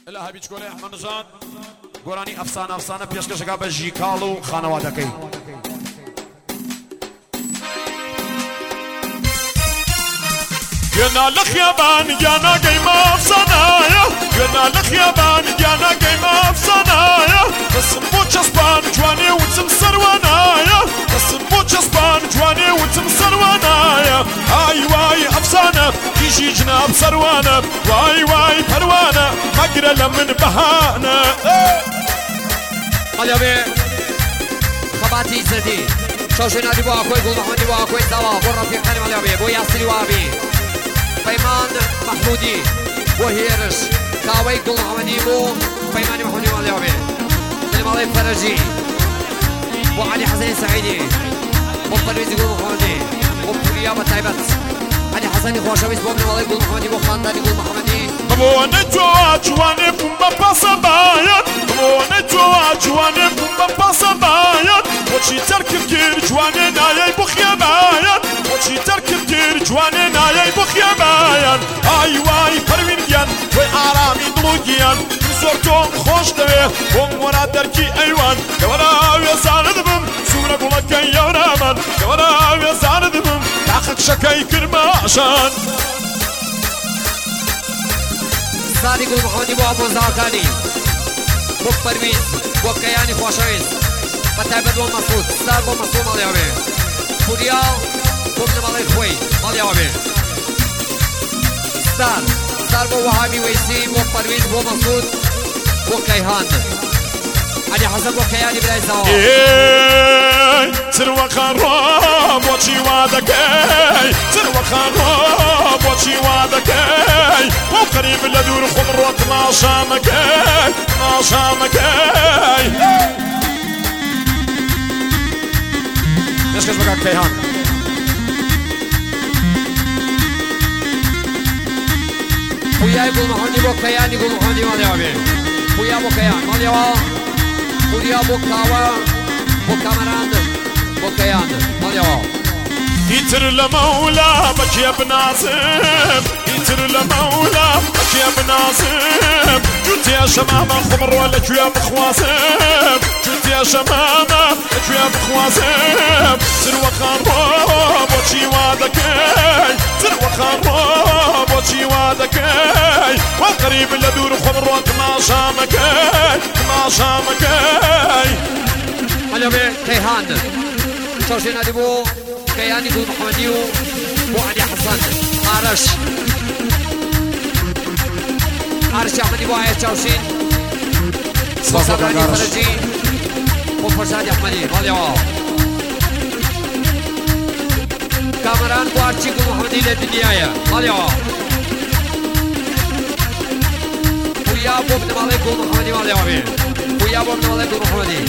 إلا هبيج كولي أحمد نجاد قراني أفسانة بيشكش قابل جيكالو خانواتكي قلنا لخيابان جانا قيمة أفسانايا قلنا لخيابان جانا قيمة أفسانايا قسمو جسبان جواني وتم سروانايا قسمو جسبان جواني وتم سروانايا هاي واي أفسانة يجي جناب سروانة واي پروانة مقرى لمن بهانة قال يا بي خباتي زدي شوشنا دي بوا كوي قول محمد دي بوا كوي سوا برا في قني مال يا بي بو ياسري وابي بيمان محمودي وهيرش كاوي قول محمد بو بيمان محمودي مال يا بي المالي فرجي وعلي حسين سعيدي وبرويز قول محمدي وبريابة تايبت علي حسني خوشويس بومن مالي قول محمدي بو خانداني قول محمدي وانا جواني بومبا باسا بايت وانا جواني بومبا باسا بايت وشي تركب كير جواني نايي بخيا بايت وشي تركب كير جواني نايي بخيا بايت اي واي پروينيان وي آرامي دلوگيان زورتون خوش دوي بوم ورا دركي ايوان يورا ويزاندبم سورا قولكن يورا من يورا ويزاندبم تاخد شكاي كرماشان سادي قول محمدي بو ابو زاكاني بو پرويز بو كياني خوشويس بتابد بو مسعود ستار بو مسعود مال يابي فوريال بو مالي خوي مال يابي ستار بو وهابي ويسي بو پرويز بو مسعود بو كيهان علي حسن بو كياني بلاي زوا تروى خراب وشي وادكي تروى خراب وشي وادكي وقريب لدور خضرات ما شامكي ايش كسبك كيهان ويا يقول محمدي بو كياني يقول محمدي مال يابي ويا بو كيان مال يابا ويا بو كاوا بو كامران بو كيان مال يابا يتر لمولا بكي بناسم يتر لمولا بكي بناسم جوتي يا شمامة خمر ولا جويا بخواسم جوتي يا شمامة جويا بخواسم تروى خراب وشي وادكي تروى خراب وشي وادكي والقريب لدور خضرات ما شامكي على بي كيهان شوشنا دي بو كياني قول محمدي بو علي حسن عرش احمدي بو عيش شوشين صبراني فرجي بو فرشادي احمدي ماليوا كامران بو عرشي قول محمدي للدنيا ماليوا ويا بو ابن مالي قول محمدي ماليوا ويا بو ابن مالي قول محمدي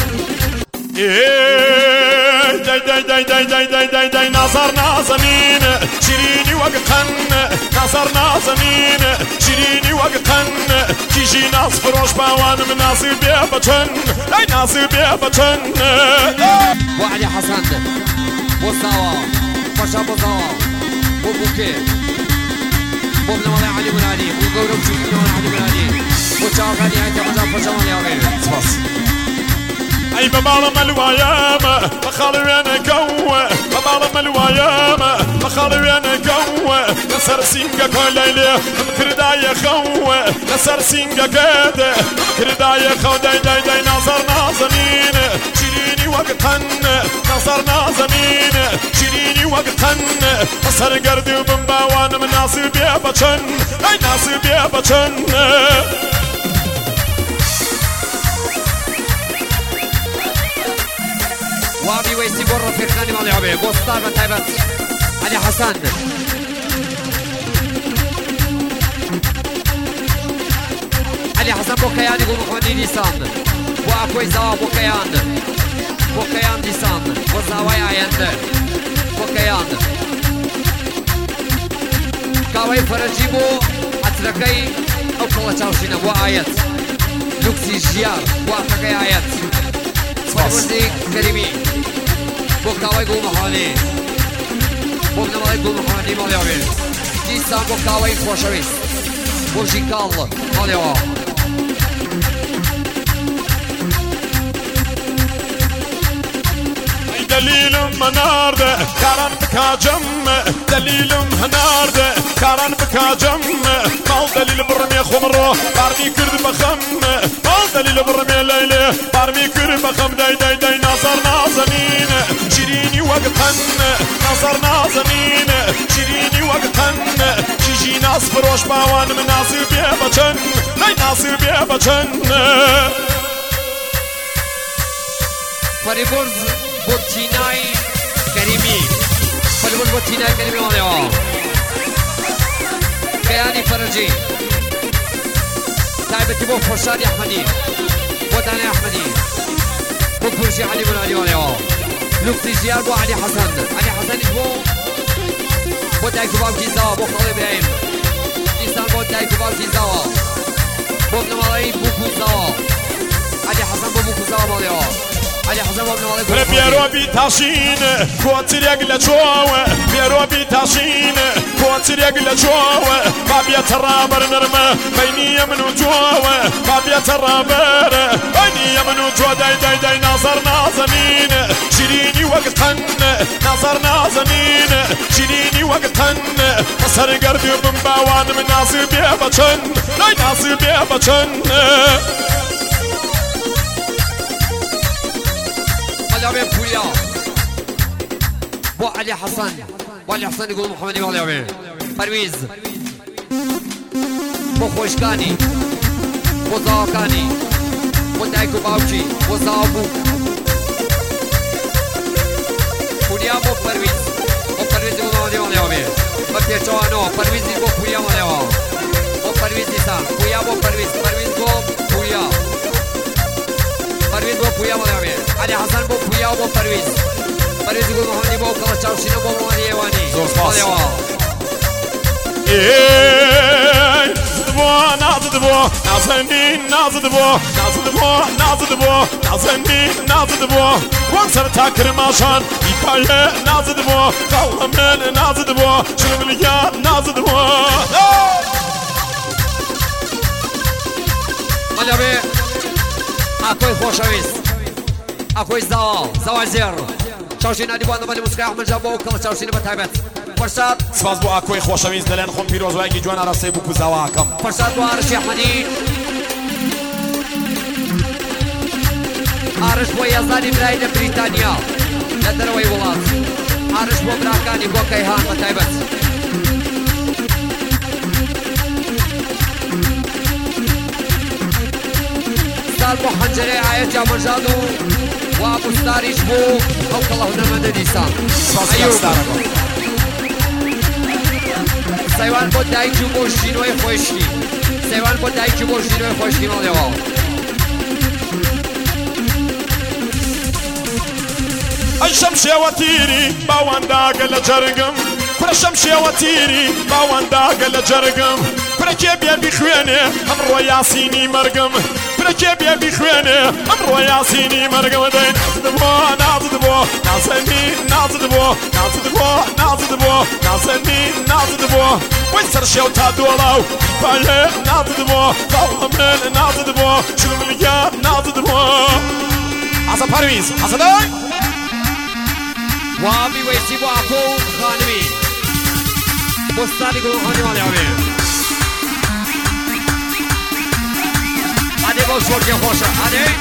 داي ناصر نازنين شيريني وققن ناصر نازنين شيريني وققن كيجي ناس فروش باوان من ناصر بيبتن اي ناصر بيبتن وعلي حسن بوساوا فرشا بوساوا بو بوكي بو ابن مالي علي منادي بو قورب شو ابن مالي علي منادي بو شاو غادي عيتا مجاب فرشا مالي عغير سباس اي ببالم الوايام بخالي وانا قوة ببالم الوايام بخالي وانا قوة نسر سينجا كل ليلة كردايا خوة نسر سينجا كده كردايا خو داي ناصر نازنين شيريني وقتن ناصر نازنين شيريني وقتن نصر قردي وبنباوان من ناصر بيبتن اي ناصر بيبتن وابي ويسي برا في خاني مال يابي بوستار بتايبت علي حسن علي حسن بوكيان يقول محمدي نيسان واكوي زوا بوكيان نيسان وزاوي عيند بوكيان كاوي فرجيبو اتركي او كلا تشاوشينا بو آيات لوكسي جيار واتركي آيات فرزيك كريمي بوكاوي قول محمدي بوكنا مالي قول محمدي مالي عبير نيسان بوكاوي خوشويس بوجي كال مالي دليل منارده كارن بكاجم دليل منارده كارن بكاجم مال دليل برمي خمرو بارمي كرد بخم مال دليل برمي ليلة بارمي كرد بخم داي داي داي ناظر نازنين شيريني وقتن ناظر نازنين شيريني وقتن جيجي ناس فروش باوان من ناصر بيه بچن لاي ناصر بيه بچن فريبورز بوتيناي كريمي فريبورز بوتيناي كريمي ماليو كياني فرجي تايبتي بو فرشاد احمدي بوتاني احمدي بو فرشي علي بن علي ماليو لوكسي جيار بو علي حسن علي حسن بو تايكو باب كيزاوا بو خالي ابراهيم نيسان بو تايكو باب كيزاوا بو ابن ملايين بو كوزاوا علي حسن بو كوزاوا ماليو بيرو بيتاشين كوتر يقل جوه بيرو بيتاشين كوتر يقل جوه بابي ترابر نرمه بيني يمن وجوه بابي ترابر بيني يمن وجوه داي داي داي ناظر نازنين شيريني وقتن ناظر نازنين شيريني وقتن مصر قربي بمباوان من ناصر بيه بچن لاي ناصر بيه بچن علي بوليا بو علي حسن بو علي حسن يقول محمد علي پرویز بو خوشکانی بو زاکانی بو دایکو باوچی بو زابو پولیا بو پرویز يقول محمد علي با پیچوانو پرویز بو پولیا ماليو بو پرویز نیسان پولیا بو پرویز بو پولیا پرویز بو پویا ماليو علي حسن بو پویا بو پرویز يقول محمد بو کلا چاوشینو بو محمد ایوانی زور سپاس نازدبو نازنين نازدبو نازدبو وانسر تاكر ماشان يبايه نازدبو قلمن نازدبو شرمليا نازدبو ماليو اكوي خوشويست اكوي زوازير چاوشین علی بانو مالی موسیقی احمد جان بو کلا چاوشین بتایبت فرصت سپاس بو اكوي خوشويست دلن خون پیروز وایگی جوان راسته بو کوزاواکم فرصت بو عرش احمدی عرش بو یزدانی برای بریتانیا لدروی ولات عرش بو براکانی بو کیهان بتایبت سال بو حنجره آیت یا مرجادو وابو ستاریش بو او کلا هنرمنده دیسان سیوان با دایجو با شینوی خوشکی سیوان با دایجو با شینوی خوشکی مالیو الشمشي وتيري باوان داقل جرقم كل الشمشي وتيري باوان داقل جرقم كل كيب يبي خويني امرو ياسيني مرقم كل كيب يبي خويني امرو ياسيني مرقم دين نازدبو نازدبو ويسر شو تادولاو بايه نازدبو قلمن نازدبو شرمليا نازدبو عصا پرویز عصا داي وابي ويسي بو اكو خانمي بستاني قلو خانمي مالي عادي بو شوركي خوشة عادي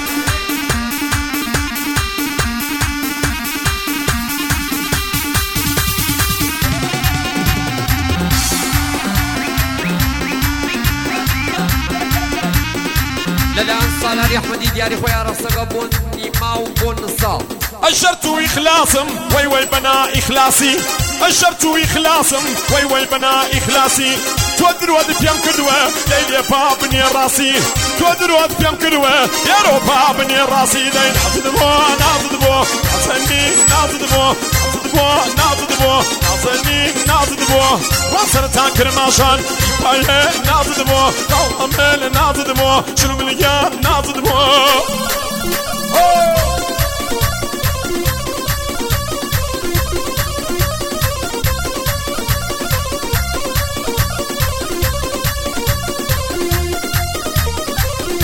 للان صالح احمدي دياري خويا راسك بون إماو بون نصاب أجرت إخلاصم وي بنا إخلاصي أجرت إخلاصم وي بنا إخلاصي تودروا بيام كدوة ليلي بابني راسي تودروا بيام كدوة يا رو بابني راسي دين نازدبو حسني نازدبو وصر تاكر ماشان بايه نازدبو قلمل نازدبو شرمليا نازدبو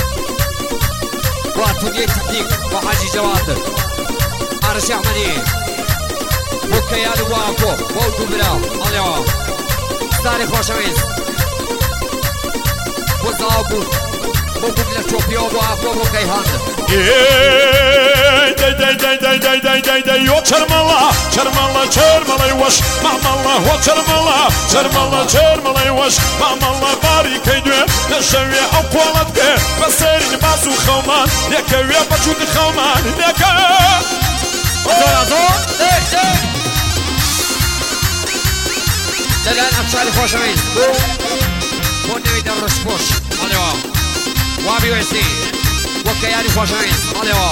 واتوني تكنيك وحاجي جواد عرش احمدي بۆ کەیان و واکۆ بۆ دووبرا ئەڵێەوە ستاری خۆشەویست بۆ زاو بوو بۆ بوو لە چۆپیەوە بۆ ئاکۆ بۆ کەیهان يو چرملا چرملا چرملا وش ماملا هو چرملا چرملا چرملا وش ماملا باری کیدو نشوی اقوالت که بسرین بازو خومان نکوی بچود خومان نکا ازور ازور دلان افشاری خوشویست بۆ نەوەی دەڕشپۆش ئەڵێەوە وابی وێستی بۆ کەیانی خۆشەویست ئەڵێەوە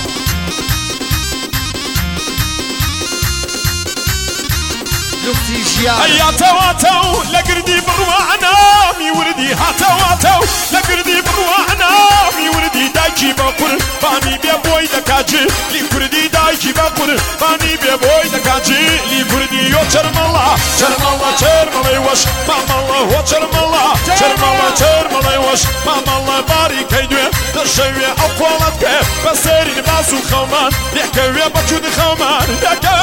لوکسی ژیان هەیاتەواتەو لە گردی بڕوانا میوردی هاتەواتەو لە گردی بڕوانا میوردی دایکی بە قوربانی بێ بۆی دەکاجی لی کوردی دایکی بە قوربانی بێ بۆی دەکاجی لی کوردی یۆ چەرمەڵا چەرمەڵا چەرمەڵەی وەش مامەڵا هۆ چەرمەڵا چەرمەڵا چەرمەڵەی وەش مامەڵا باری کەیدوێ دەشەوێ ئەو قۆڵەت کێ بەسەرین باز و خەومان لێکەوێ بەچوودی خەومان دەکە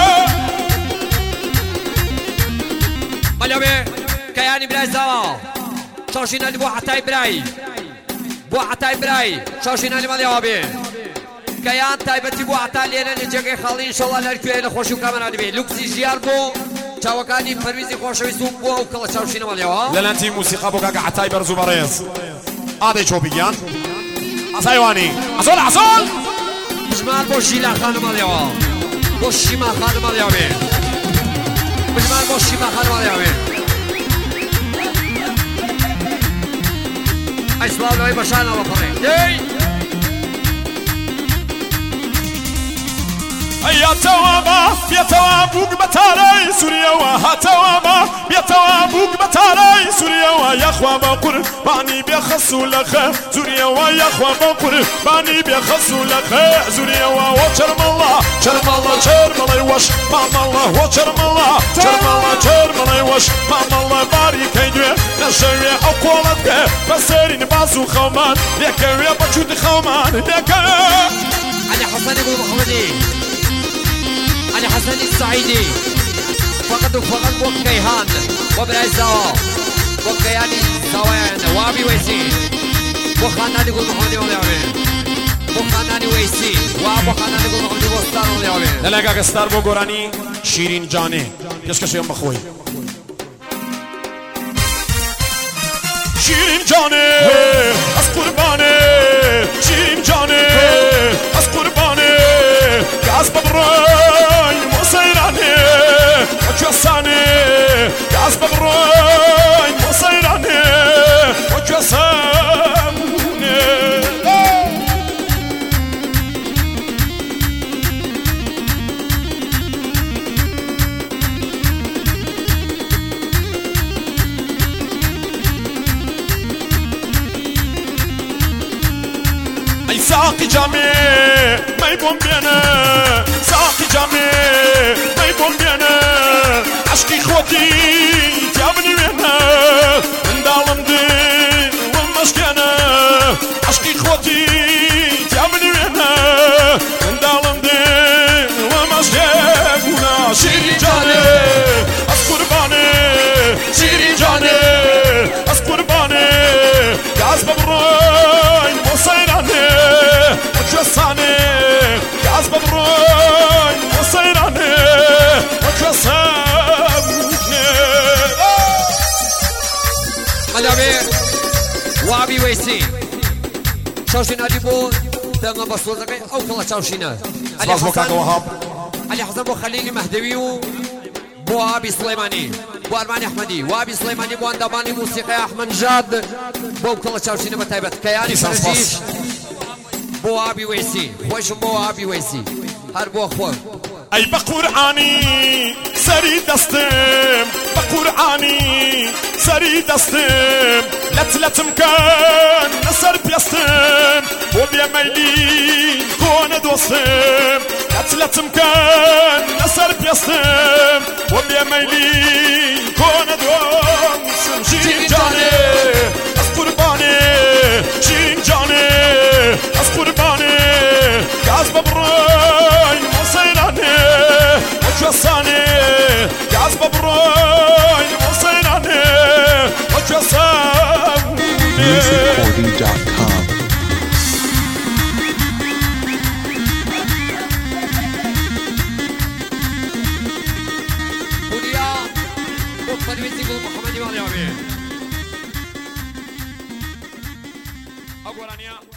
مەلەوێ کەیانی برای زاوە شەوشینەلی بۆ عەتای برای بۆ عەتای برای شەوشینەلی مەڵێەوە بێ کەیان تایبەتی بۆ عەتا لێنە لە جێگەی خەڵی ئینشەڵا لەرکوێ لە خۆشی و کامەرا دەبێ لوکسی ژیان بۆ چاوەکانی پەرویزی خۆشەویست و بۆ ئەو کەڵە چاوشینە مەڵێەوە لەلەنتی موسیقا بۆ کاکە عەتای بەرز و بەڕێز ئادەی چۆپیگیان ئەسایوانی ئەزۆل ئەزۆل بژمان بۆ ژیلا خانم مەڵێەوە بۆ شیما خانم مەڵێەوە بێ بژمان بۆ شیما خانم مەڵێەوە بێ ئەی سڵاو لەوەی بەشانەوە بەڕێ دەی هەیاتەوە بێتەوە بووک بەتارەی سووریەوە هاتەوە بێتەوە بووک بەتارەی سووریەوە یەخوا بە قوربانی بێخەس و لەخە زوریەوە یەخوا بە قوربانی بێخەس و لەخە زوریەوە وە چەرمەڵا چەرمەڵا چەرمەڵەی وەش مامەڵا وە چەرمەڵا چەرمەڵا چەرمەڵەی وەش مامەڵا باری کەیدوێ نەشەوێ ئەو قۆڵەت کە بەسەرین باز و خەومان لێکەوێ بەچوودی خەومان لێکە علي حسن ابو محمدي علي حسن السعيدي فقط وفقط بو كيهان وبراي زاوا بو كياني زاويان وابي ويسي بو خاناني قول محمدي وليومي بو خاناني ويسي وابو خاناني قول محمدي بوستان وليومي لەلەگە گەستار بۆ گۆرانی شیرین جانێ پێشکەشیان بەخۆی شیرین جانێ ئەس قوربانێ شیرین جانێ ئەس قوربانێ گاز بەبڕۆی مۆسەیرانێ وەکوێسانێ گاز بەبڕۆی مۆسەیرانێ وەکوێسانێ ساقي جامي ما يبون بينا ساقي جامي ما يبون بينا عشقي خوتي جابني وينا من دالم دي والمشكنا عشقي خوتي جابني وينا من دالم دي والمشكنا شيرين جاني أس قرباني شيرين جاني أس قرباني جاز ببروي موسيراني وكساني جاز ببروي موسيراني وكساني ملابي وابي ويسي شوشينا ديبو دانا بصوتك او كلا شوشينا علي حسن بو خليلي مهدوي بو ابي سليماني بو ارماني احمدي وابي سليماني بو انداماني موسيقى احمد جاد بو كلا شوشينا بتايبت كياني فرجيش بو ابي ويسي خوش بو ابي ويسي هر بو خوش اي بقرآني سري دستم بقرآني سري دستم لتلتم كان نصر بيستم وبيميلي كون دوستم لتلتم كان نصر بيستم وبيميلي كون دوستم شيرين جاني أس قرباني شيرين جاني أس قرباني جاز ببروي موسيراني وكساني دويزي قول محمد مالي أبي أقول أنيا